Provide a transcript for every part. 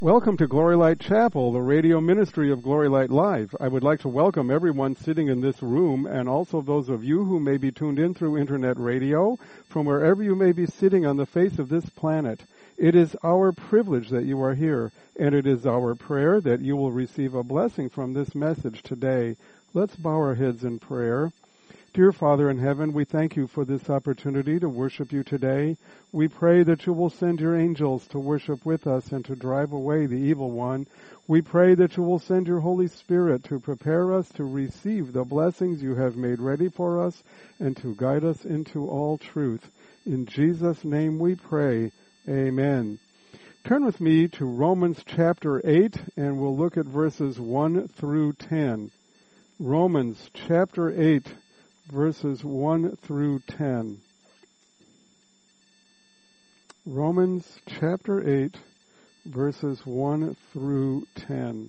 Welcome to Glory Light Chapel, the radio ministry of Glory Light Live. I would like to welcome everyone sitting in this room and also those of you who may be tuned in through internet radio from wherever you may be sitting on the face of this planet. It is our privilege that you are here, and it is our prayer that you will receive a blessing from this message today. Let's bow our heads in prayer. Dear Father in heaven, we thank you for this opportunity to worship you today. We pray that you will send your angels to worship with us and to drive away the evil one. We pray that you will send your Holy Spirit to prepare us to receive the blessings you have made ready for us and to guide us into all truth. In Jesus' name we pray. Amen. Turn with me to Romans chapter 8, and we'll look at verses 1 through 10. Romans chapter 8. Verses 1 through 10. Romans chapter 8, verses 1 through 10.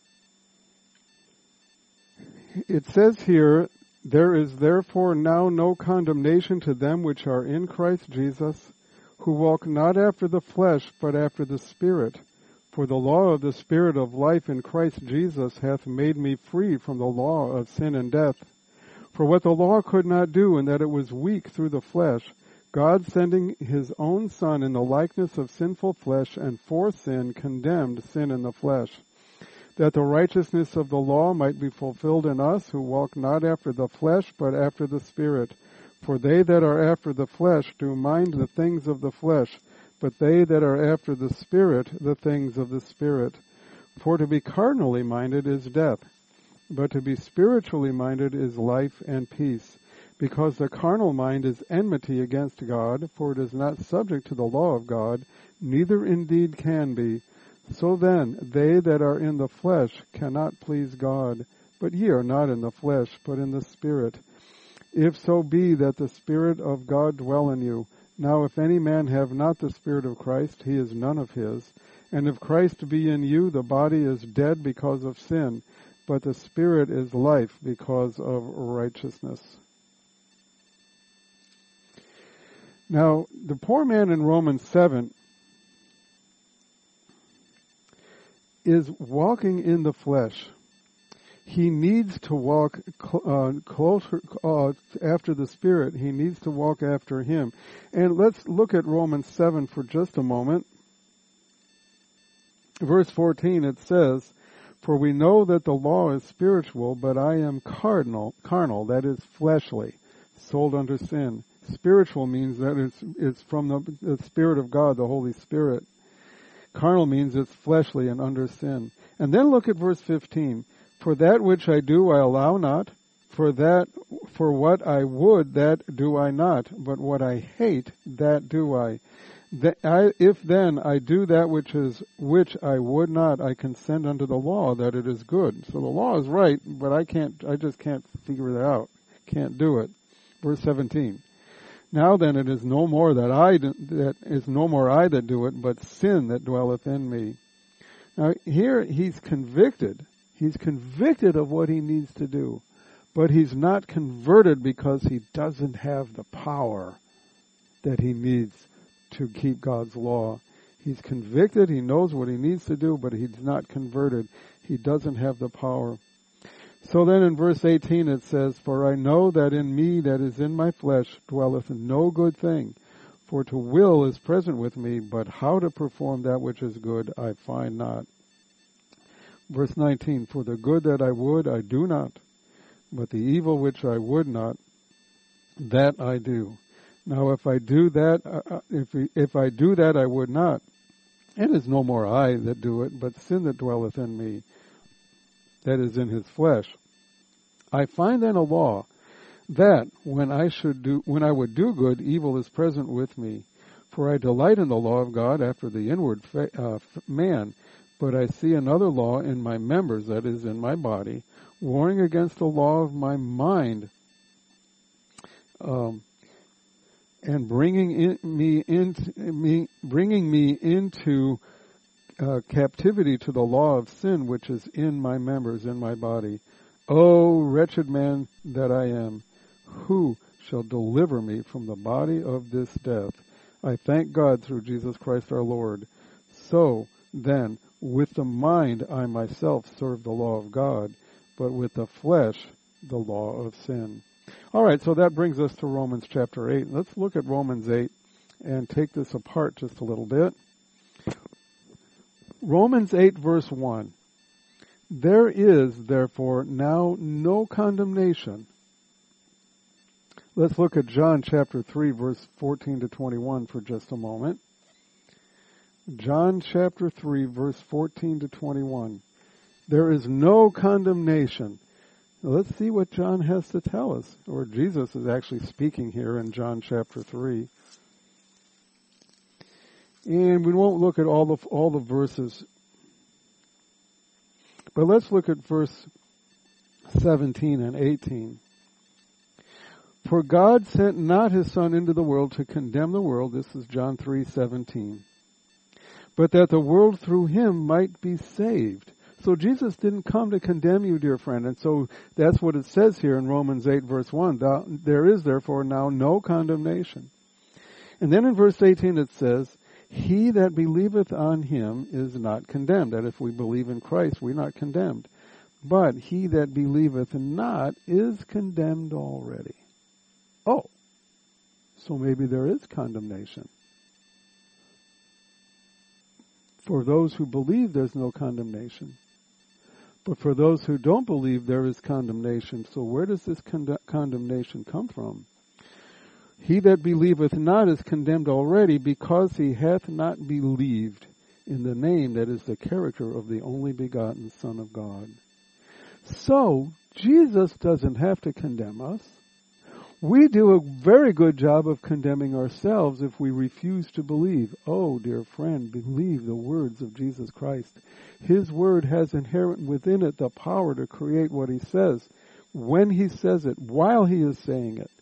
It says here, "There is therefore now no condemnation to them which are in Christ Jesus, who walk not after the flesh, but after the Spirit. For the law of the Spirit of life in Christ Jesus hath made me free from the law of sin and death. For what the law could not do, in that it was weak through the flesh, God sending his own Son in the likeness of sinful flesh, and for sin condemned sin in the flesh, that the righteousness of the law might be fulfilled in us, who walk not after the flesh, but after the Spirit. For they that are after the flesh do mind the things of the flesh, but they that are after the Spirit the things of the Spirit. For to be carnally minded is death, but to be spiritually minded is life and peace. Because the carnal mind is enmity against God, for it is not subject to the law of God, neither indeed can be. So then, they that are in the flesh cannot please God. But ye are not in the flesh, but in the Spirit. If so be that the Spirit of God dwell in you. Now if any man have not the Spirit of Christ, he is none of his. And if Christ be in you, the body is dead because of sin, but the Spirit is life because of righteousness." Now, the poor man in Romans 7 is walking in the flesh. He needs to walk closer after the Spirit. He needs to walk after Him. And let's look at Romans 7 for just a moment. Verse 14, it says, "For we know that the law is spiritual, but I am carnal, that is fleshly, sold under sin." Spiritual means that it's from the Spirit of God, the Holy Spirit. Carnal means it's fleshly and under sin. And then look at verse 15. "For that which I do I allow not, for what I would that do I not, but what I hate that do I. If then I do that which I would not, I consent unto the law that it is good." So the law is right, but I just can't figure it out. Can't do it. Verse 17. "Now then it is no more I that do it, but sin that dwelleth in me." Now here he's convicted. He's convicted of what he needs to do, but he's not converted because he doesn't have the power that he needs to keep God's law. He's convicted, he knows what he needs to do, but he's not converted. He doesn't have the power. So then in verse 18 it says, "For I know that in me that is in my flesh dwelleth no good thing. For to will is present with me, but how to perform that which is good I find not." Verse 19, "For the good that I would I do not, but the evil which I would not, that I do. Now if I do that, if I do that I would not, it is no more I that do it, but sin that dwelleth in me, that is in his flesh. I find then a law, that when I would do good, evil is present with me. For I delight in the law of God after the inward man, but I see another law in my members, that is, in my body, warring against the law of my mind, and bringing me into captivity to the law of sin, which is in my members, in my body. O wretched man that I am, who shall deliver me from the body of this death? I thank God through Jesus Christ our Lord. So then, With the mind I myself serve the law of God, but with the flesh the law of sin. All right, so that brings us to Romans chapter 8. Let's look at Romans 8 and take this apart just a little bit. Romans 8 verse 1. There is, therefore, now no condemnation. Let's look at John chapter 3 verse 14 to 21 for just a moment. John chapter 3 verse 14 to 21. There is no condemnation. Now let's see what John has to tell us, or Jesus is actually speaking here in John chapter 3. And we won't look at all the verses, but let's look at verse 17 and 18. For God sent not his Son into the world to condemn the world, this is John 3:17, but that the world through him might be saved. So Jesus didn't come to condemn you, dear friend, and so that's what it says here in Romans 8 verse 1. There is therefore now no condemnation. And then in verse 18 it says, he that believeth on him is not condemned. That if we believe in Christ, we're not condemned. But he that believeth not is condemned already. Oh, so maybe there is condemnation. For those who believe, there's no condemnation. But for those who don't believe, there is condemnation. So where does this condemnation come from? He that believeth not is condemned already, because he hath not believed in the name, that is the character of the only begotten Son of God. So, Jesus doesn't have to condemn us. We do a very good job of condemning ourselves if we refuse to believe. Oh, dear friend, believe the words of Jesus Christ. His word has inherent within it the power to create what he says, when he says it, while he is saying it.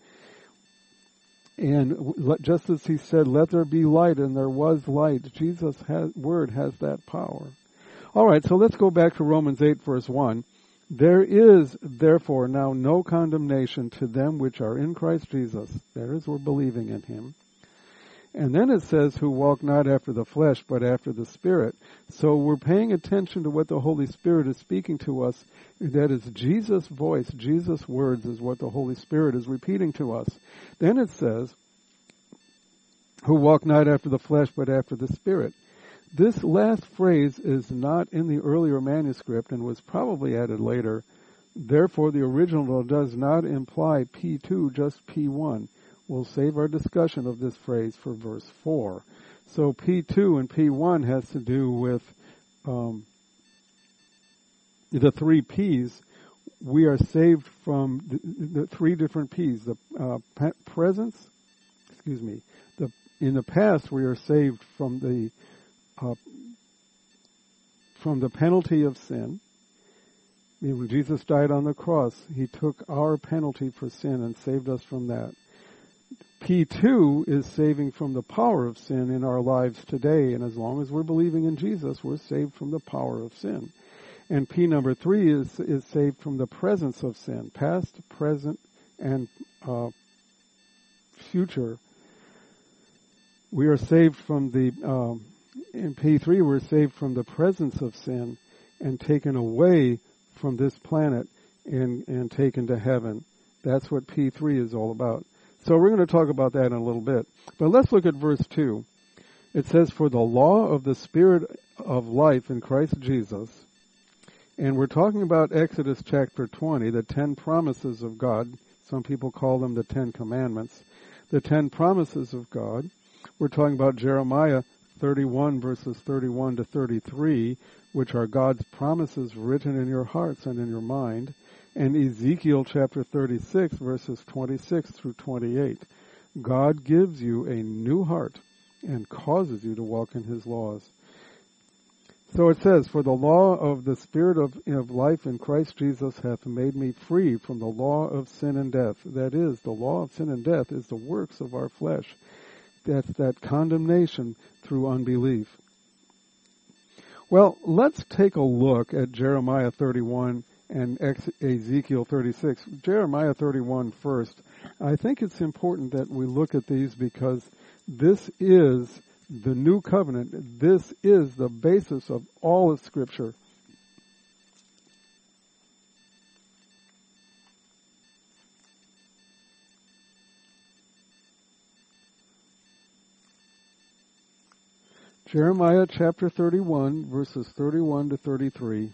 And just as he said, let there be light, and there was light, Jesus' word has that power. All right, so let's go back to Romans 8, verse 1. There is, therefore, now no condemnation to them which are in Christ Jesus. That is, we're believing in him. And then it says, who walk not after the flesh, but after the Spirit. So we're paying attention to what the Holy Spirit is speaking to us. That is Jesus' voice, Jesus' words is what the Holy Spirit is repeating to us. Then it says, who walk not after the flesh, but after the Spirit. This last phrase is not in the earlier manuscript and was probably added later. Therefore, the original does not imply P2, just P1. We'll save our discussion of this phrase for verse 4. So P2 and P1 has to do with the three P's. We are saved from the three different P's. The in the past, we are saved from the penalty of sin. When Jesus died on the cross, he took our penalty for sin and saved us from that. P2 is saving from the power of sin in our lives today, and as long as we're believing in Jesus, we're saved from the power of sin. And P number 3 is saved from the presence of sin, past, present, and future. We are saved from in P3 we're saved from the presence of sin and taken away from this planet and taken to heaven. That's what P3 is all about. So we're going to talk about that in a little bit. But let's look at verse 2. It says, for the law of the Spirit of life in Christ Jesus. And we're talking about Exodus chapter 20, the 10 promises of God. Some people call them the 10 commandments. The 10 promises of God. We're talking about Jeremiah 31 verses 31 to 33, which are God's promises written in your hearts and in your mind. And Ezekiel chapter 36 verses 26 through 28. God gives you a new heart and causes you to walk in his laws. So it says, for the law of the Spirit of life in Christ Jesus hath made me free from the law of sin and death. That is, the law of sin and death is the works of our flesh. That's that condemnation through unbelief. Well, let's take a look at Jeremiah 31 and Ezekiel 36. Jeremiah 31 first. I think it's important that we look at these because this is the new covenant. This is the basis of all of Scripture. Jeremiah chapter 31, verses 31 to 33.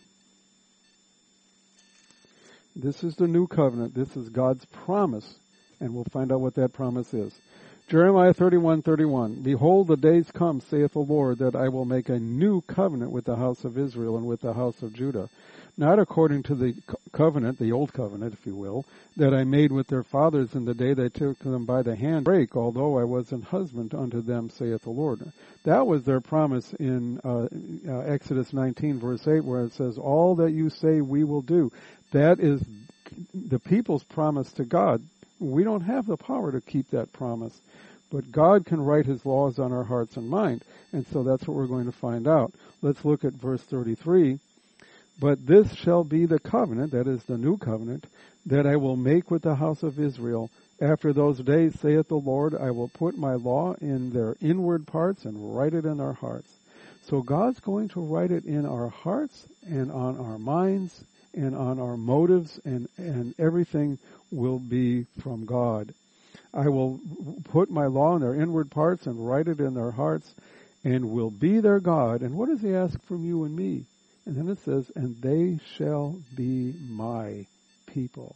This is the new covenant. This is God's promise, and we'll find out what that promise is. Jeremiah 31:31. Behold, the days come, saith the Lord, that I will make a new covenant with the house of Israel and with the house of Judah, not according to the covenant, the old covenant, if you will, that I made with their fathers in the day they took them by the hand to break, although I was an husband unto them, saith the Lord. That was their promise in Exodus 19, verse 8, where it says, all that you say we will do. That is the people's promise to God. We don't have the power to keep that promise, but God can write His laws on our hearts and mind, and so that's what we're going to find out. Let's look at verse 33. But this shall be the covenant, that is the new covenant, that I will make with the house of Israel. After those days, saith the Lord, I will put my law in their inward parts and write it in their hearts. So God's going to write it in our hearts and on our minds and on our motives, and everything will be from God. I will put my law in their inward parts and write it in their hearts, and will be their God. And what does He ask from you and me? And then it says, and they shall be my people.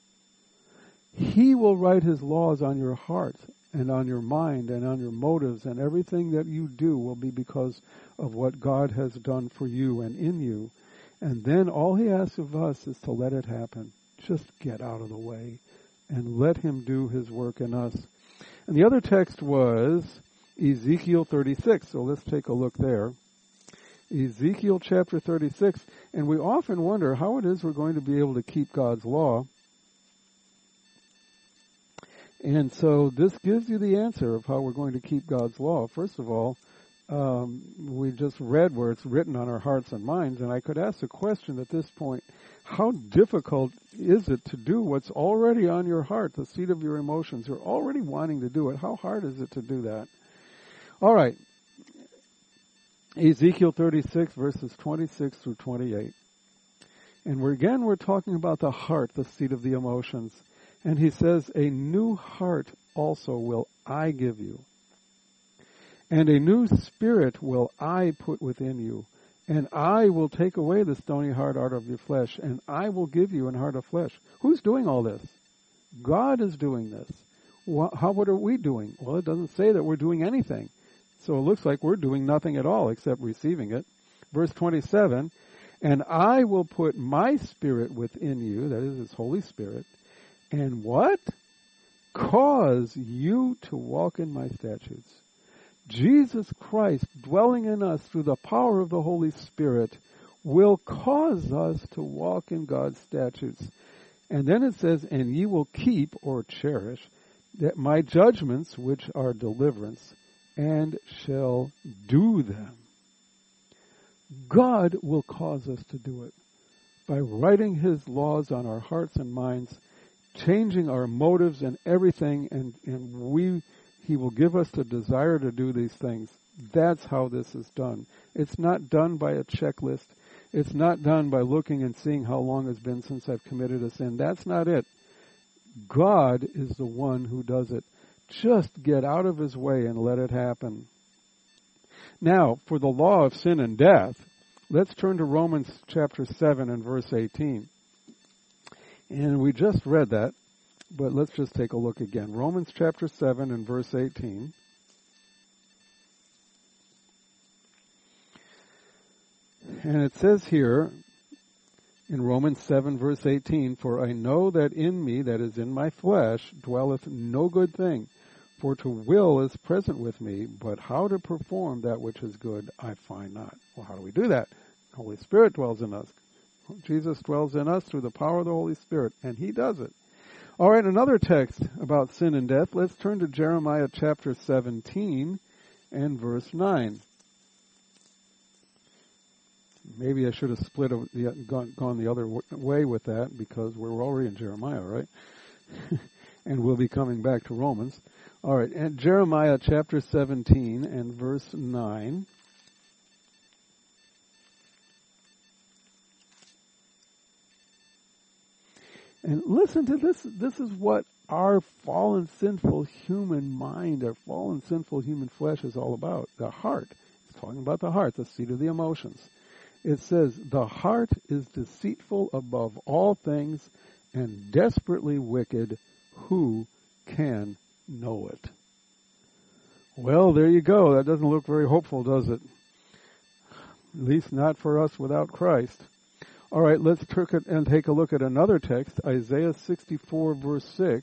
He will write His laws on your heart and on your mind and on your motives, and everything that you do will be because of what God has done for you and in you. And then all He asks of us is to let it happen. Just get out of the way and let Him do His work in us. And the other text was Ezekiel 36. So let's take a look there. Ezekiel chapter 36. And we often wonder how it is we're going to be able to keep God's law. And so this gives you the answer of how we're going to keep God's law. First of all, we just read where it's written on our hearts and minds, and I could ask a question at this point. How difficult is it to do what's already on your heart, the seat of your emotions? You're already wanting to do it. How hard is it to do that? All right. Ezekiel 36, verses 26 through 28. And we're talking about the heart, the seat of the emotions. And he says, a new heart also will I give you. And a new spirit will I put within you. And I will take away the stony heart out of your flesh, and I will give you an heart of flesh. Who's doing all this? God is doing this. What are we doing? Well, it doesn't say that we're doing anything. So it looks like we're doing nothing at all except receiving it. Verse 27, and I will put my spirit within you, that is His Holy Spirit, and what? Cause you to walk in my statutes. Jesus Christ, dwelling in us through the power of the Holy Spirit, will cause us to walk in God's statutes. And then it says, and ye will keep or cherish that my judgments, which are deliverance, and shall do them. God will cause us to do it by writing His laws on our hearts and minds, changing our motives and everything, and He will give us the desire to do these things. That's how this is done. It's not done by a checklist. It's not done by looking and seeing how long it's been since I've committed a sin. That's not it. God is the one who does it. Just get out of His way and let it happen. Now, for the law of sin and death, let's turn to Romans chapter 7 and verse 18. And we just read that, but let's just take a look again. Romans chapter 7 and verse 18. And it says here in Romans 7 verse 18, for I know that in me, that is in my flesh, dwelleth no good thing. For to will is present with me, but how to perform that which is good I find not. Well, how do we do that? The Holy Spirit dwells in us. Jesus dwells in us through the power of the Holy Spirit, and He does it. All right, another text about sin and death. Let's turn to Jeremiah chapter 17 and verse 9. Maybe I should have gone the other way with that, because we're already in Jeremiah, right? And we'll be coming back to Romans. All right, and Jeremiah chapter 17 and verse 9. And listen to this. This is what our fallen, sinful human mind, our fallen, sinful human flesh is all about. The heart. It's talking about the heart, the seat of the emotions. It says, the heart is deceitful above all things and desperately wicked. Who can know it? Well, there you go. That doesn't look very hopeful, does it? At least not for us without Christ. All right, let's take a look at another text, Isaiah 64, verse 6.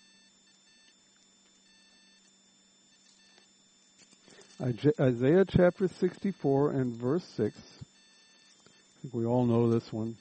Isaiah chapter 64 and verse 6. I think we all know this one.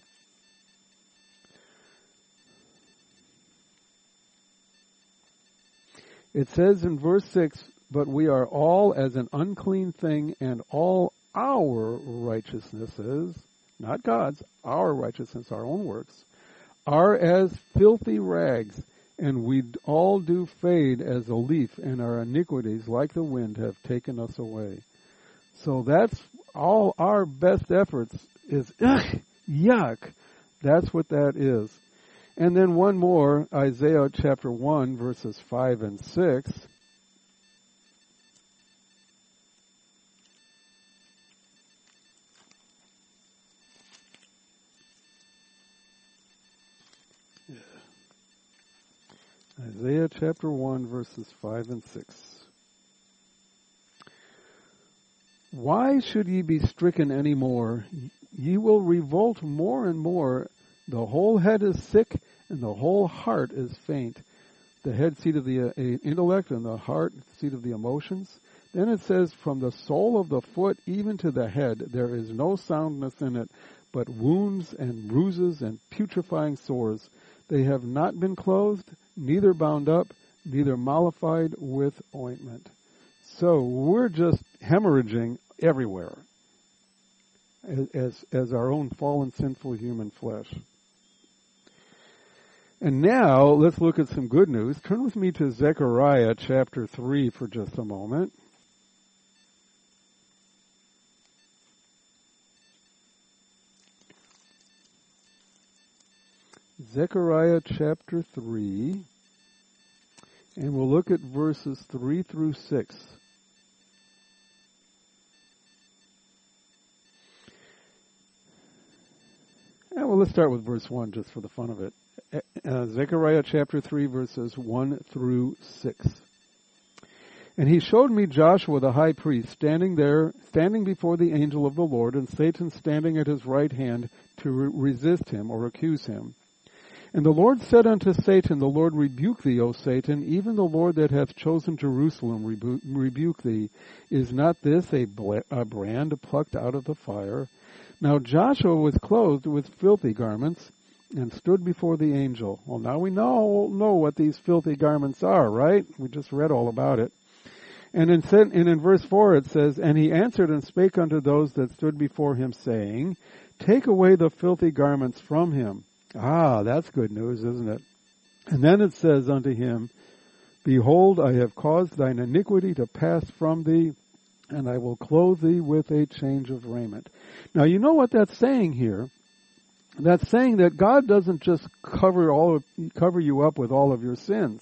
It says in verse 6, but we are all as an unclean thing, and all our righteousnesses, not God's, our righteousness, our own works, are as filthy rags, and we all do fade as a leaf, and our iniquities, like the wind, have taken us away. So that's all our best efforts is, yuck. That's what that is. And then one more, Isaiah chapter 1, verses 5 and 6. Isaiah chapter 1, verses 5 and 6. Why should ye be stricken any more? Ye will revolt more and more. The whole head is sick, and the whole heart is faint. The head seat of the intellect, and the heart seat of the emotions. Then it says, from the sole of the foot even to the head, there is no soundness in it, but wounds and bruises and putrefying sores. They have not been clothed, neither bound up, neither mollified with ointment. So we're just hemorrhaging everywhere as our own fallen, sinful human flesh. And now let's look at some good news. Turn with me to Zechariah chapter 3 for just a moment. Zechariah chapter 3, and we'll look at verses 3 through 6. And well, let's start with verse 1 just for the fun of it. Zechariah chapter 3, verses 1 through 6. And he showed me Joshua the high priest standing before the angel of the Lord, and Satan standing at his right hand to resist him or accuse him. And the Lord said unto Satan, the Lord rebuke thee, O Satan, even the Lord that hath chosen Jerusalem rebuke thee. Is not this a brand plucked out of the fire? Now Joshua was clothed with filthy garments, and stood before the angel. Well, now we know what these filthy garments are, right? We just read all about it. And in verse 4 it says, and he answered and spake unto those that stood before him, saying, take away the filthy garments from him. Ah, that's good news, isn't it? And then it says unto him, behold, I have caused thine iniquity to pass from thee, and I will clothe thee with a change of raiment. Now, you know what that's saying here? That's saying that God doesn't just cover you up with all of your sins.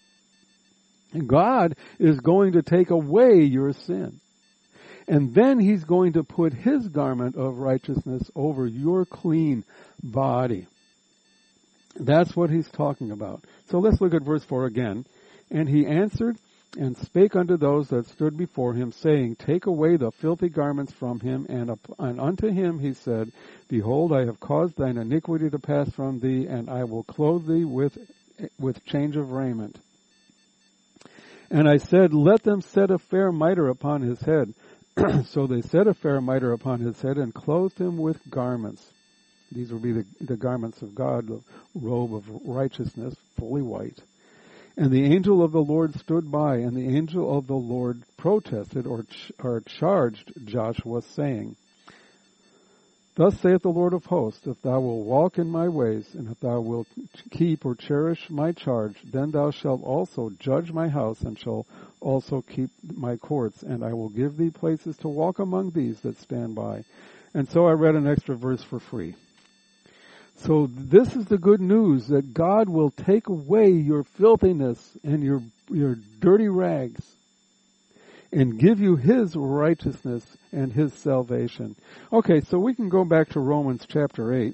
God is going to take away your sin. And then he's going to put his garment of righteousness over your clean body. That's what he's talking about. So let's look at verse 4 again. And he answered and spake unto those that stood before him, saying, take away the filthy garments from him. And unto him he said, behold, I have caused thine iniquity to pass from thee, and I will clothe thee with change of raiment. And I said, let them set a fair mitre upon his head. So they set a fair mitre upon his head, and clothed him with garments. These will be the garments of God, the robe of righteousness, fully white. And the angel of the Lord stood by, and the angel of the Lord protested or charged Joshua, saying, Thus saith the Lord of hosts, if thou wilt walk in my ways, and if thou wilt keep or cherish my charge, then thou shalt also judge my house, and shalt also keep my courts, and I will give thee places to walk among these that stand by. And so I read an extra verse for free. So this is the good news, that God will take away your filthiness and your dirty rags, and give you His righteousness and His salvation. Okay, so we can go back to Romans chapter 8.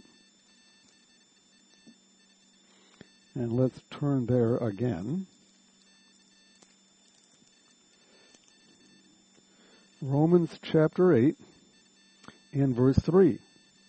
And let's turn there again. Romans chapter 8 and verse 3.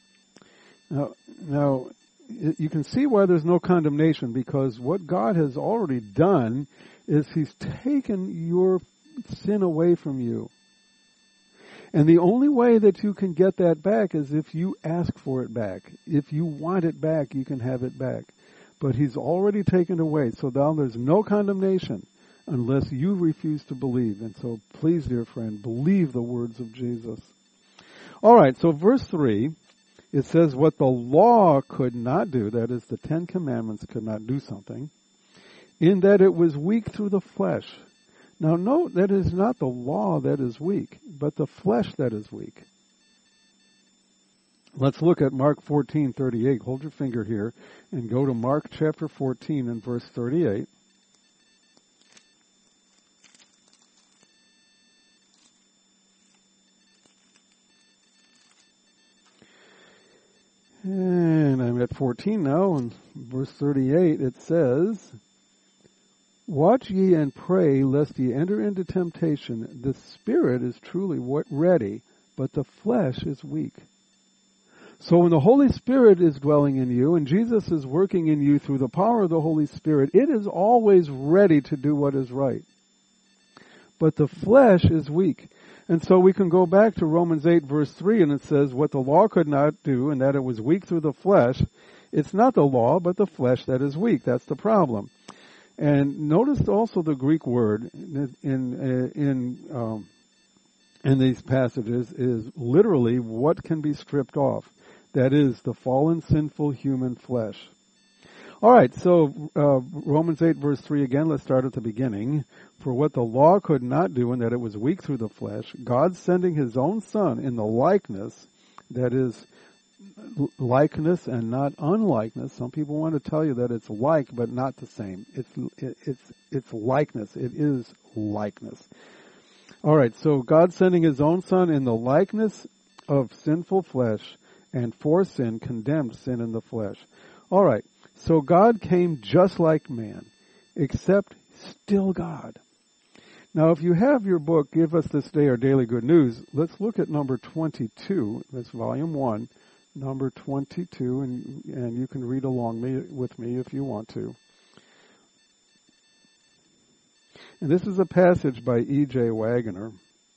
Now, you can see why there's no condemnation, because what God has already done is He's taken your sin away from you. And the only way that you can get that back is if you ask for it back. If you want it back, you can have it back. But He's already taken it away. So now there's no condemnation unless you refuse to believe. And so please, dear friend, believe the words of Jesus. All right, so verse 3, it says what the law could not do, that is, the 10 Commandments could not do something, in that it was weak through the flesh. Now note that it is not the law that is weak, but the flesh that is weak. Let's look at Mark 14:38. Hold your finger here and go to Mark chapter 14 and verse 38. And I'm at 14 now, and verse 38 it says, watch ye and pray, lest ye enter into temptation. The spirit is truly ready, but the flesh is weak. So when the Holy Spirit is dwelling in you, and Jesus is working in you through the power of the Holy Spirit, it is always ready to do what is right. But the flesh is weak. And so we can go back to Romans 8 verse 3, and it says, what the law could not do, and that it was weak through the flesh. It's not the law, but the flesh that is weak. That's the problem. And notice also the Greek word in these passages is literally what can be stripped off. That is the fallen, sinful human flesh. All right, so Romans 8 verse 3 again, let's start at the beginning. For what the law could not do, in that it was weak through the flesh, God sending His own Son in the likeness, that is, likeness and not unlikeness. Some people want to tell you that it's like but not the same. It's likeness. It is likeness. All right, so God sending His own Son in the likeness of sinful flesh, and for sin condemned sin in the flesh. All right, so God came just like man, except still God. Now, if you have your book, Give Us This Day Our Daily Good News, let's look at number 22. That's volume 1. Number 22, and you can read along with me if you want to. And this is a passage by E.J. Waggoner.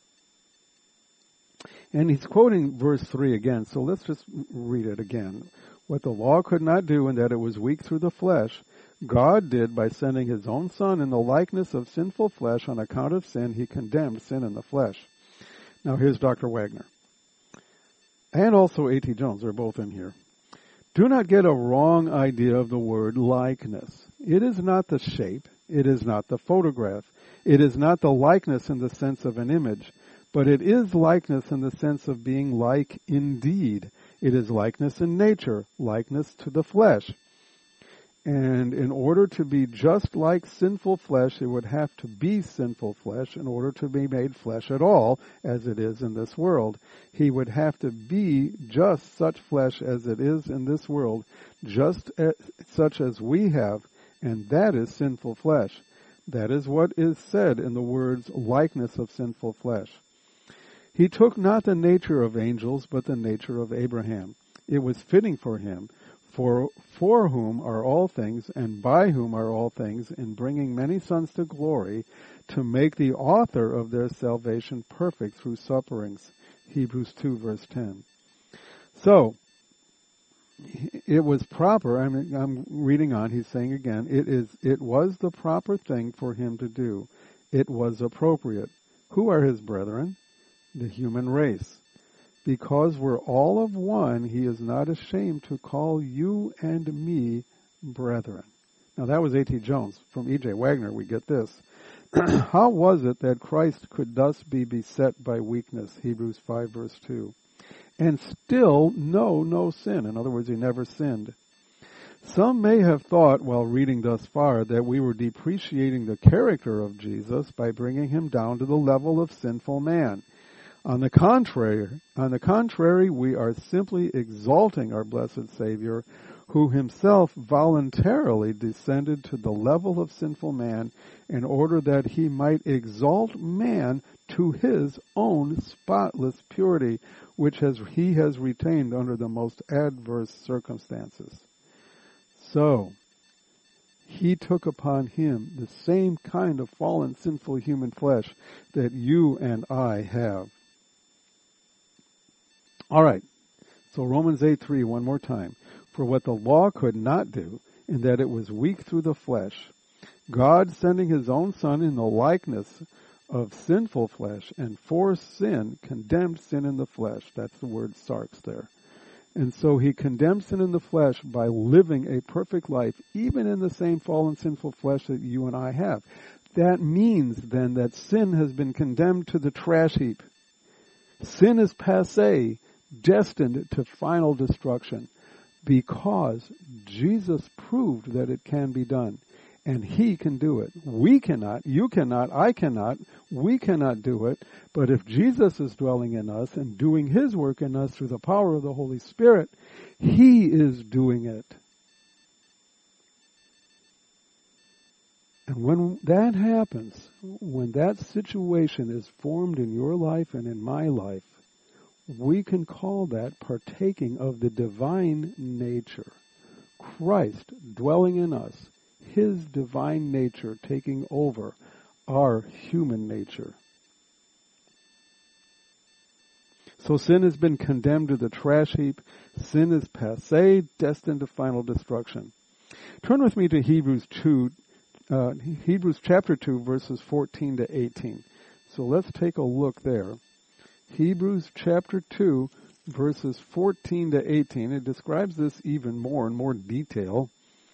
And he's quoting verse 3 again, so let's just read it again. What the law could not do, in that it was weak through the flesh, God did by sending His own Son in the likeness of sinful flesh. On account of sin, He condemned sin in the flesh. Now here's Dr. Waggoner. And also A.T. Jones, they're both in here. Do not get a wrong idea of the word likeness. It is not the shape. It is not the photograph. It is not the likeness in the sense of an image. But it is likeness in the sense of being like indeed. It is likeness in nature, likeness to the flesh. And in order to be just like sinful flesh, it would have to be sinful flesh in order to be made flesh at all, as it is in this world. He would have to be just such flesh as it is in this world, just such as we have, and that is sinful flesh. That is what is said in the words likeness of sinful flesh. He took not the nature of angels, but the nature of Abraham. It was fitting for him, for whom are all things, and by whom are all things, in bringing many sons to glory, to make the author of their salvation perfect through sufferings. Hebrews 2 verse 10. So, it was proper, I'm reading on, he's saying again, it was the proper thing for him to do. It was appropriate. Who are his brethren? The human race. Because we're all of one, he is not ashamed to call you and me brethren. Now that was A.T. Jones. From E.J. Wagner we get this. How was it that Christ could thus be beset by weakness? Hebrews 5 verse 2. And still know no sin. In other words, he never sinned. Some may have thought, while reading thus far, that we were depreciating the character of Jesus by bringing him down to the level of sinful man. On the contrary, we are simply exalting our blessed Savior, who himself voluntarily descended to the level of sinful man in order that he might exalt man to his own spotless purity, which he has retained under the most adverse circumstances. So, he took upon him the same kind of fallen, sinful human flesh that you and I have. All right, so Romans 8:3, one more time. For what the law could not do, in that it was weak through the flesh, God sending his own Son in the likeness of sinful flesh, and for sin, condemned sin in the flesh. That's the word sarx there. And so he condemned sin in the flesh by living a perfect life, even in the same fallen sinful flesh that you and I have. That means then that sin has been condemned to the trash heap. Sin is passé, destined to final destruction, because Jesus proved that it can be done. And he can do it. We cannot, you cannot, I cannot, we cannot do it. But if Jesus is dwelling in us and doing his work in us through the power of the Holy Spirit, he is doing it. And when that happens, when that situation is formed in your life and in my life, we can call that partaking of the divine nature. Christ dwelling in us, his divine nature taking over our human nature. So sin has been condemned to the trash heap. Sin is passé, destined to final destruction. Turn with me to Hebrews chapter 2, verses 14 to 18. So let's take a look there. Hebrews chapter 2, verses 14 to 18. It describes this even more in more detail.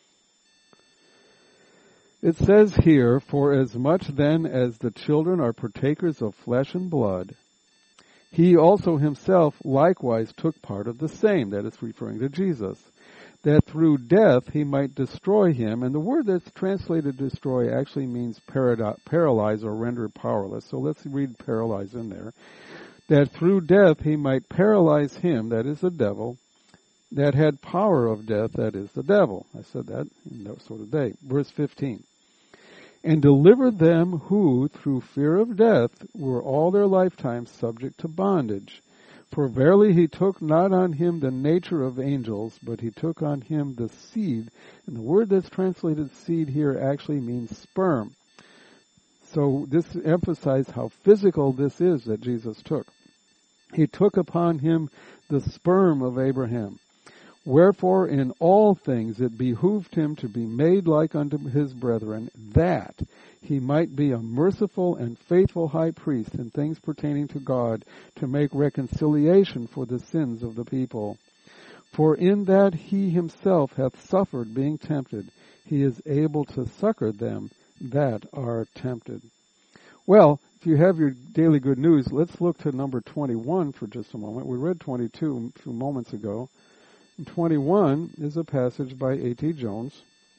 It says here, for as much then as the children are partakers of flesh and blood, he also himself likewise took part of the same, that is referring to Jesus, that through death he might destroy him. And the word that's translated destroy actually means paralyze or render powerless. So let's read paralyze in there. That through death he might paralyze him, that is the devil, that had power of death, that is the devil. I said that, and so did they. Verse 15. And deliver them who, through fear of death, were all their lifetime subject to bondage. For verily he took not on him the nature of angels, but he took on him the seed. And the word that's translated seed here actually means sperm. So this emphasizes how physical this is that Jesus took. He took upon him the sperm of Abraham. Wherefore in all things it behooved him to be made like unto his brethren, that he might be a merciful and faithful high priest in things pertaining to God, to make reconciliation for the sins of the people. For in that he himself hath suffered being tempted, he is able to succor them that are tempted. Well, if you have your daily good news, let's look to number 21 for just a moment. We read 22 a few moments ago. And 21 is a passage by A.T. Jones,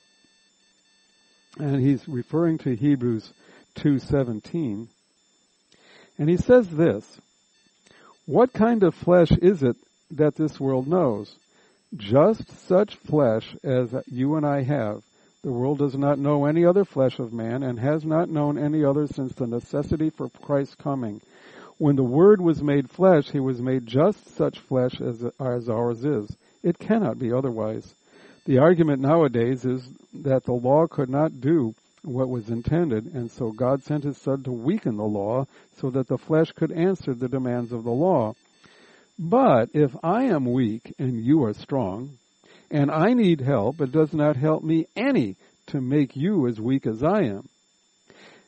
and he's referring to Hebrews 2:17. And he says this, what kind of flesh is it that this world knows? Just such flesh as you and I have. The world does not know any other flesh of man, and has not known any other since the necessity for Christ's coming. When the Word was made flesh, he was made just such flesh as ours is. It cannot be otherwise. The argument nowadays is that the law could not do what was intended, and so God sent his Son to weaken the law so that the flesh could answer the demands of the law. But if I am weak and you are strong, and I need help, it does not help me any to make you as weak as I am.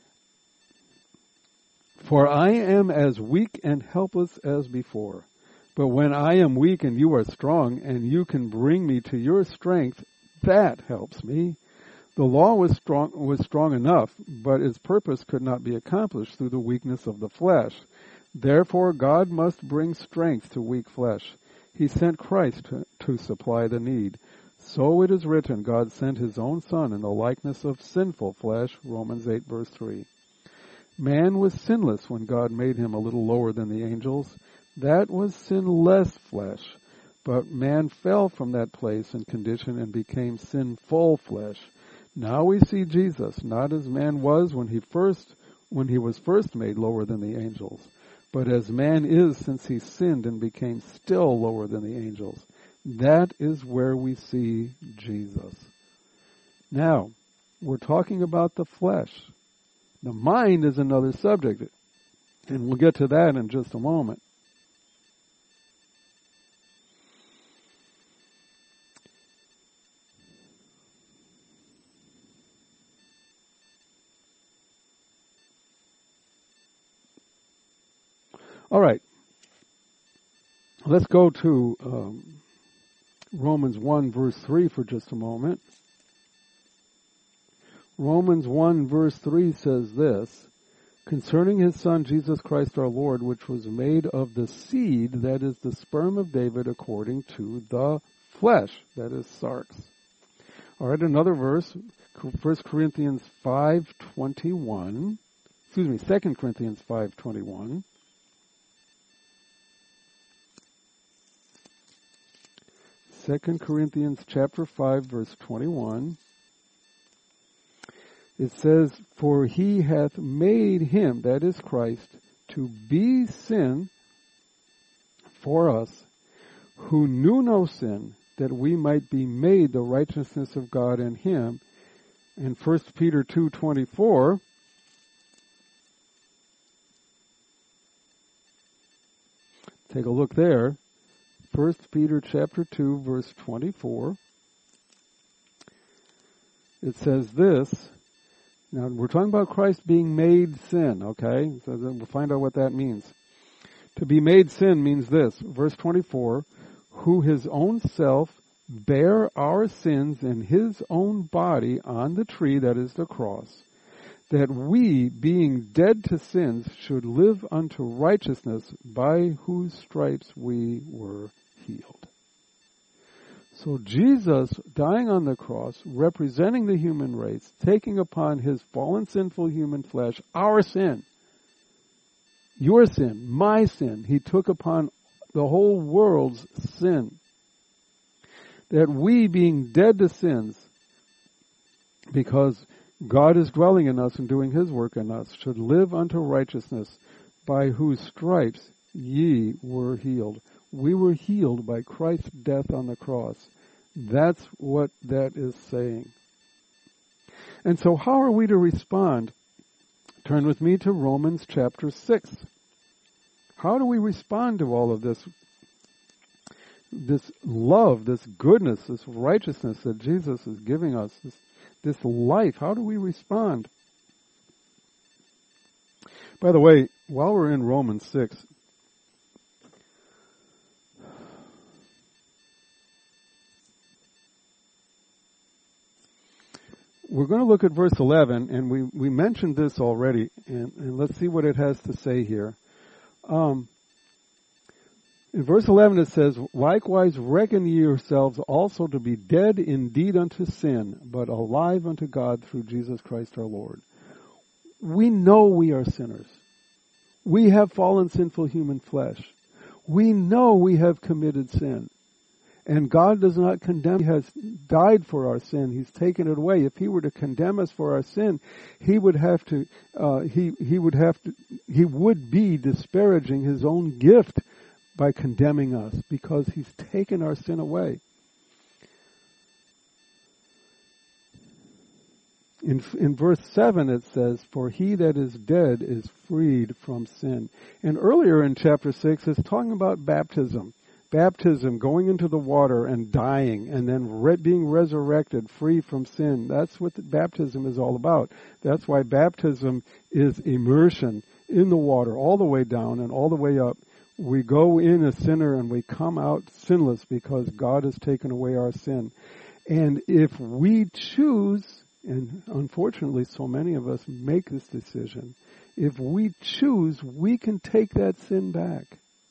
For I am as weak and helpless as before. But when I am weak and you are strong, and you can bring me to your strength, that helps me. The law was strong enough, but its purpose could not be accomplished through the weakness of the flesh. Therefore, God must bring strength to weak flesh. He sent Christ to supply the need. So it is written, God sent his own Son in the likeness of sinful flesh, Romans 8 verse 3. Man was sinless when God made him a little lower than the angels. That was sinless flesh. But man fell from that place and condition and became sinful flesh. Now we see Jesus, not as man was when he was first made lower than the angels, but as man is since he sinned and became still lower than the angels. That is where we see Jesus. Now, we're talking about the flesh. The mind is another subject, and we'll get to that in just a moment. All right. Let's go to Romans 1 verse 3 for just a moment. Romans 1 verse 3 says this, concerning his Son Jesus Christ our Lord, which was made of the seed, that is the sperm of David, according to the flesh, that is sarx. All right, another verse, 1 Corinthians 5:21. 2 Corinthians 5:21. 2 Corinthians chapter 5 verse 21. It says, for he hath made him, that is Christ, to be sin for us, who knew no sin, that we might be made the righteousness of God in him. And 1 Peter 2:24, take a look there. 1 Peter chapter 2 verse 24. It says this. Now, we're talking about Christ being made sin, okay? So then we'll find out what that means. To be made sin means this. Verse 24, who his own self bare our sins in his own body on the tree, that is the cross, that we, being dead to sins, should live unto righteousness, by whose stripes we were healed. So Jesus, dying on the cross, representing the human race, taking upon his fallen, sinful human flesh, our sin, your sin, my sin, he took upon the whole world's sin. That we, being dead to sins, because God is dwelling in us and doing his work in us, should live unto righteousness, by whose stripes ye were healed. We were healed by Christ's death on the cross. That's what that is saying. And so how are we to respond? Turn with me to Romans chapter 6. How do we respond to all of this? This love, this goodness, this righteousness that Jesus is giving us, this life. How do we respond? By the way, while we're in Romans 6, we're going to look at verse 11, and we mentioned this already, and let's see what it has to say here. In verse 11 it says, likewise reckon ye yourselves also to be dead indeed unto sin, but alive unto God through Jesus Christ our Lord. We know we are sinners. We have fallen sinful human flesh. We know we have committed sin. And God does not condemn. He has died for our sin. He's taken it away. If he were to condemn us for our sin, he would be disparaging his own gift by condemning us, because he's taken our sin away. In verse 7 it says, for he that is dead is freed from sin. And earlier in chapter 6 it's talking about baptism. Baptism, going into the water and dying, and then being resurrected free from sin. That's what baptism is all about. That's why baptism is immersion in the water, all the way down and all the way up, We go in a sinner and we come out sinless because God has taken away our sin. And if we choose, and unfortunately so many of us make this decision, if we choose, we can take that sin back.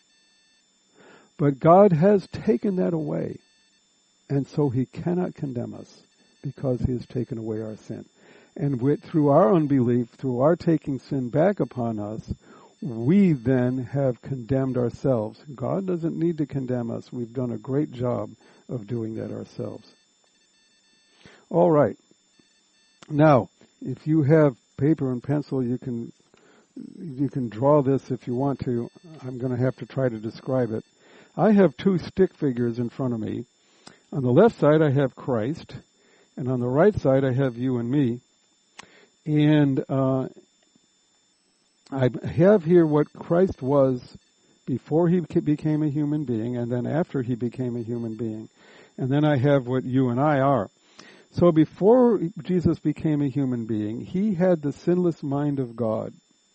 But God has taken that away. And so He cannot condemn us because He has taken away our sin. And through our unbelief, through our taking sin back upon us, we then have condemned ourselves. God doesn't need to condemn us. We've done a great job of doing that ourselves. All right. Now, if you have paper and pencil, you can draw this if you want to. I'm going to have to try to describe it. I have two stick figures in front of me. On the left side, I have Christ, and on the right side, I have you and me. And I have here what Christ was before He became a human being, and then after He became a human being. And then I have what you and I are. So before Jesus became a human being, He had the sinless mind of God.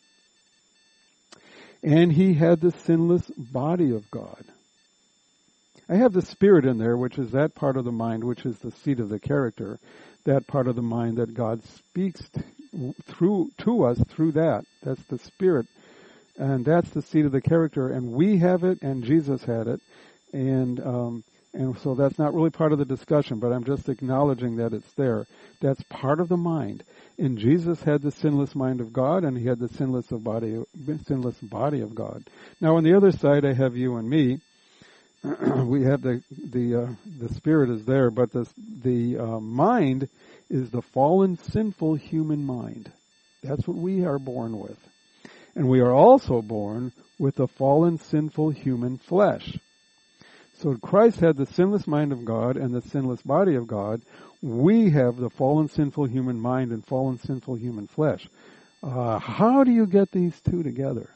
And He had the sinless body of God. I have the spirit in there, which is that part of the mind, which is the seat of the character, that part of the mind that God speaks to us through that. That's the spirit, and that's the seat of the character, and we have it, and Jesus had it, and so that's not really part of the discussion, but I'm just acknowledging that it's there. That's part of the mind. And Jesus had the sinless mind of God, and He had the sinless body of God. Now on the other side, I have you and me. We have the spirit is there, but the mind is the fallen, sinful human mind. That's what we are born with. And we are also born with the fallen, sinful human flesh. So Christ had the sinless mind of God and the sinless body of God. We have the fallen, sinful human mind and fallen, sinful human flesh. How do you get these two together?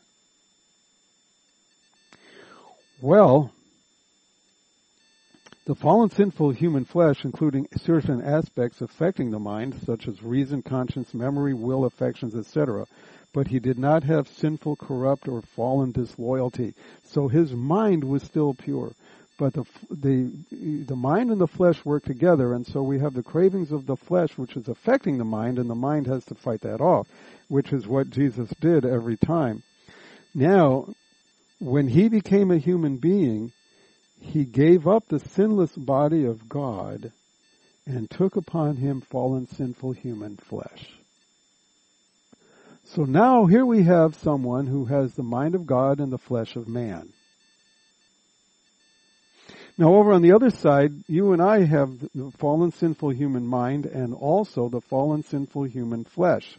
Well, the fallen, sinful human flesh, including certain aspects affecting the mind, such as reason, conscience, memory, will, affections, etc., but he did not have sinful, corrupt, or fallen disloyalty. So his mind was still pure. But the mind and the flesh work together, and so we have the cravings of the flesh, which is affecting the mind, and the mind has to fight that off, which is what Jesus did every time. Now, when He became a human being, He gave up the sinless body of God and took upon Him fallen, sinful human flesh. So now here we have someone who has the mind of God and the flesh of man. Now over on the other side, you and I have the fallen, sinful human mind and also the fallen, sinful human flesh.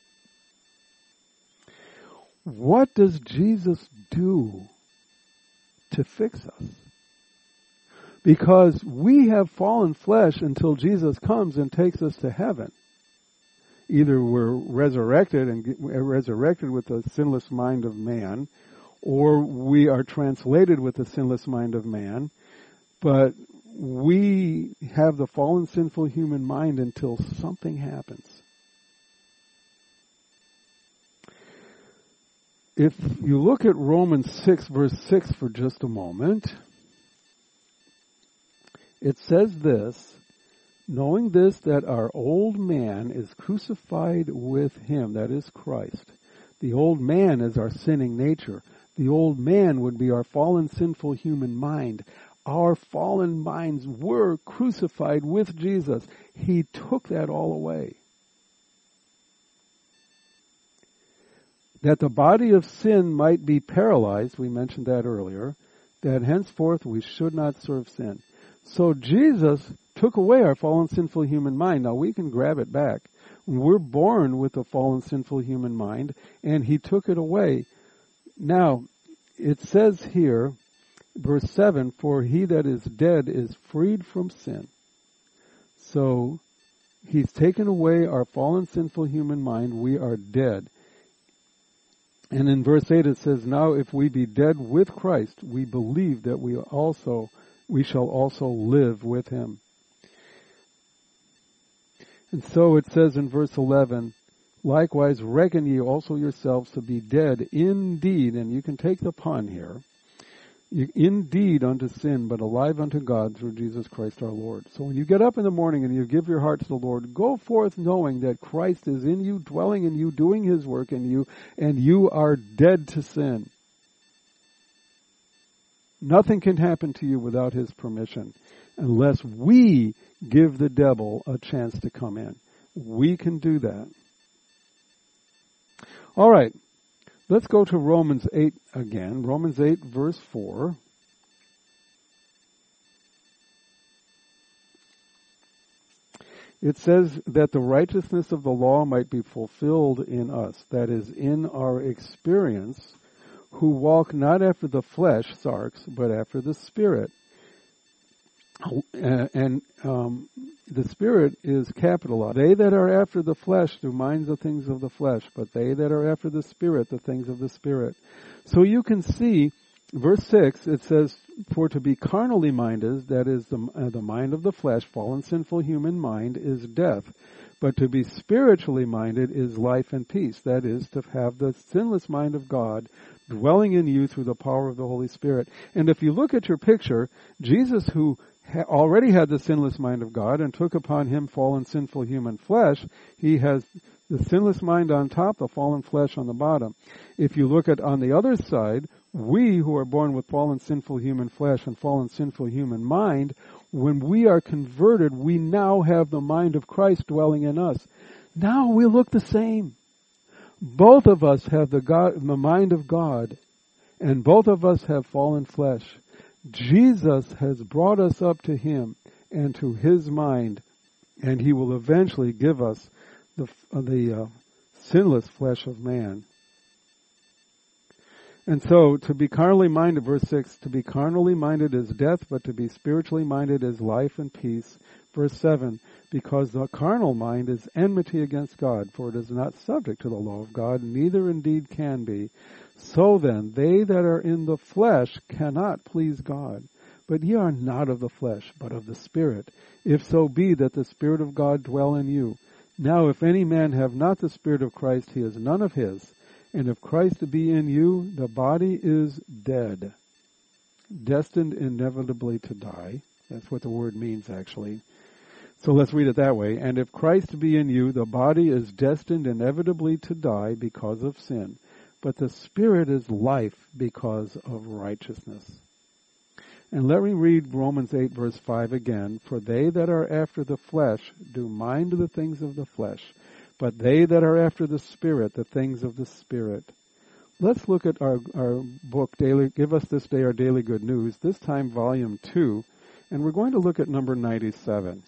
What does Jesus do to fix us? Because we have fallen flesh until Jesus comes and takes us to heaven. Either we're resurrected with the sinless mind of man, or we are translated with the sinless mind of man. But we have the fallen, sinful human mind until something happens. If you look at Romans 6, verse 6 for just a moment, it says this, knowing this, that our old man is crucified with Him, that is Christ. The old man is our sinning nature. The old man would be our fallen, sinful human mind. Our fallen minds were crucified with Jesus. He took that all away. That the body of sin might be paralyzed, we mentioned that earlier, that henceforth we should not serve sin. So Jesus took away our fallen, sinful human mind. Now we can grab it back. We're born with a fallen, sinful human mind, and He took it away. Now, it says here, verse 7, for he that is dead is freed from sin. So, He's taken away our fallen, sinful human mind. We are dead. And in verse 8 it says, now if we be dead with Christ, we believe that we shall also live with Him. And so it says in verse 11, likewise reckon ye also yourselves to be dead indeed, and you can take the pun here, indeed unto sin, but alive unto God through Jesus Christ our Lord. So when you get up in the morning and you give your heart to the Lord, go forth knowing that Christ is in you, dwelling in you, doing His work in you, and you are dead to sin. Nothing can happen to you without His permission, unless we give the devil a chance to come in. We can do that. All right. Let's go to Romans 8 again. Romans 8, verse 4. It says that the righteousness of the law might be fulfilled in us, that is, in our experience, who walk not after the flesh, sarx, but after the Spirit. And the Spirit is capitalized. They that are after the flesh do mind the things of the flesh, but they that are after the Spirit, the things of the Spirit. So you can see, verse 6, it says, for to be carnally minded, that is the mind of the flesh, fallen sinful human mind, is death. But to be spiritually minded is life and peace. That is, to have the sinless mind of God dwelling in you through the power of the Holy Spirit. And if you look at your picture, Jesus, who already had the sinless mind of God and took upon Him fallen sinful human flesh, He has the sinless mind on top, the fallen flesh on the bottom. If you look at on the other side, we who are born with fallen sinful human flesh and fallen sinful human mind, when we are converted, we now have the mind of Christ dwelling in us. Now we look the same. Both of us have the mind of God, and both of us have fallen flesh. Jesus has brought us up to Him and to His mind, and He will eventually give us the sinless flesh of man. And so, to be carnally minded, verse 6, to be carnally minded is death, but to be spiritually minded is life and peace. Verse 7, because the carnal mind is enmity against God, for it is not subject to the law of God, neither indeed can be. So then, they that are in the flesh cannot please God. But ye are not of the flesh, but of the Spirit, if so be that the Spirit of God dwell in you. Now if any man have not the Spirit of Christ, he is none of his. And if Christ be in you, the body is dead, destined inevitably to die. That's what the word means, actually. So let's read it that way. And if Christ be in you, the body is destined inevitably to die because of sin. But the Spirit is life because of righteousness. And let me read Romans 8, verse 5 again. For they that are after the flesh do mind the things of the flesh, but they that are after the Spirit, the things of the Spirit. Let's look at our book, Give Us This Day Our Daily Good News, this time volume 2, and we're going to look at number 97.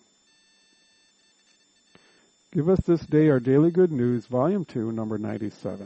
Give Us This Day Our Daily Good News, volume 2, number 97.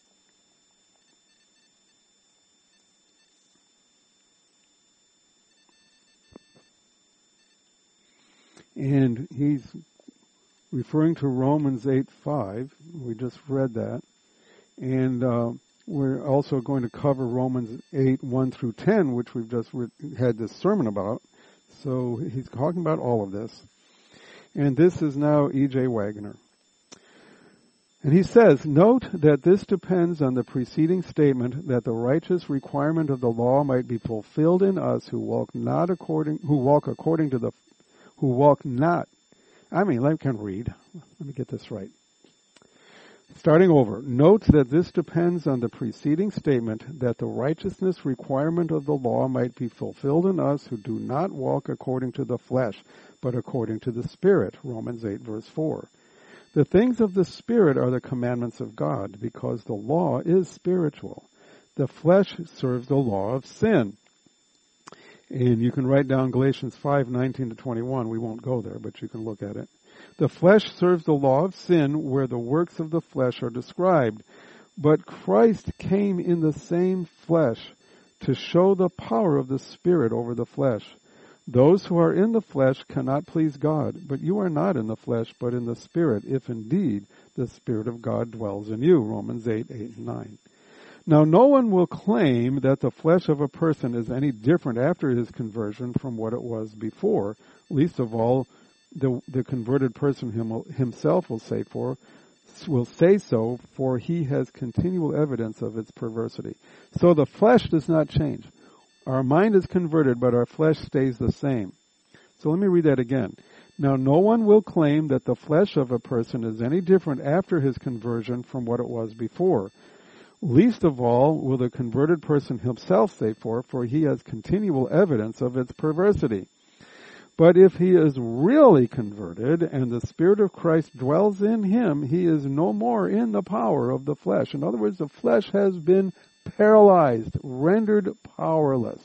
And he's referring to Romans 8:5. We just read that. And we're also going to cover Romans 8:1 through 10, which we've just had this sermon about. So he's talking about all of this. And this is now E.J. Wagner. And he says, note that this depends on the preceding statement that the righteous requirement of the law might be fulfilled in us who walk not. Let me get this right. Starting over. Note that this depends on the preceding statement that the righteousness requirement of the law might be fulfilled in us who do not walk according to the flesh, but according to the Spirit. Romans 8, verse 4. The things of the Spirit are the commandments of God, because the law is spiritual. The flesh serves the law of sin. And you can write down Galatians 5:19 to 21. We won't go there, but you can look at it. The flesh serves the law of sin, where the works of the flesh are described. But Christ came in the same flesh to show the power of the Spirit over the flesh. Those who are in the flesh cannot please God, but you are not in the flesh, but in the Spirit, if indeed the Spirit of God dwells in you. Romans 8:8 and 9. Now, no one will claim that the flesh of a person is any different after his conversion from what it was before. Least of all, the converted person himself will say so, for he has continual evidence of its perversity. So the flesh does not change. Our mind is converted, but our flesh stays the same. So let me read that again. Now, no one will claim that the flesh of a person is any different after his conversion from what it was before. Least of all will the converted person himself say for he has continual evidence of its perversity. But if he is really converted and the Spirit of Christ dwells in him, he is no more in the power of the flesh. In other words, the flesh has been paralyzed, rendered powerless.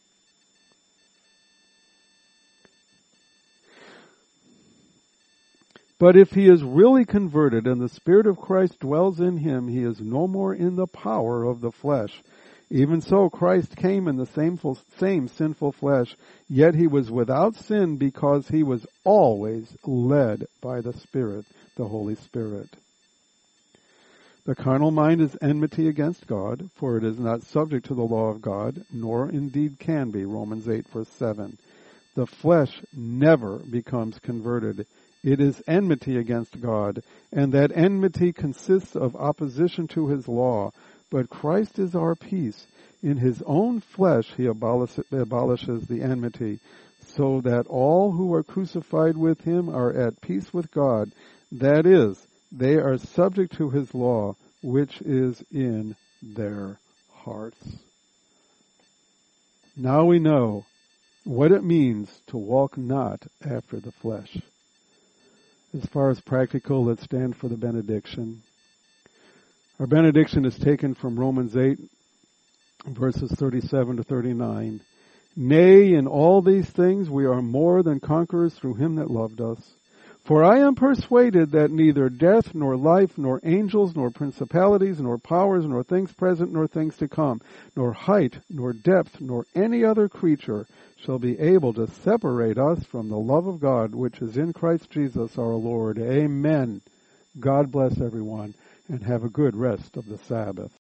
But if he is really converted and the Spirit of Christ dwells in him, he is no more in the power of the flesh. Even so, Christ came in the same sinful flesh, yet he was without sin because he was always led by the Spirit, the Holy Spirit. The carnal mind is enmity against God, for it is not subject to the law of God, nor indeed can be, Romans 8, verse 7. The flesh never becomes converted. It is enmity against God, and that enmity consists of opposition to his law. But Christ is our peace. In his own flesh he abolishes the enmity, so that all who are crucified with him are at peace with God. That is, they are subject to his law, which is in their hearts. Now we know what it means to walk not after the flesh. As far as practical, let's stand for the benediction. Our benediction is taken from Romans 8, verses 37 to 39. Nay, in all these things we are more than conquerors through him that loved us. For I am persuaded that neither death, nor life, nor angels, nor principalities, nor powers, nor things present, nor things to come, nor height, nor depth, nor any other creature shall be able to separate us from the love of God, which is in Christ Jesus our Lord. Amen. God bless everyone, and have a good rest of the Sabbath.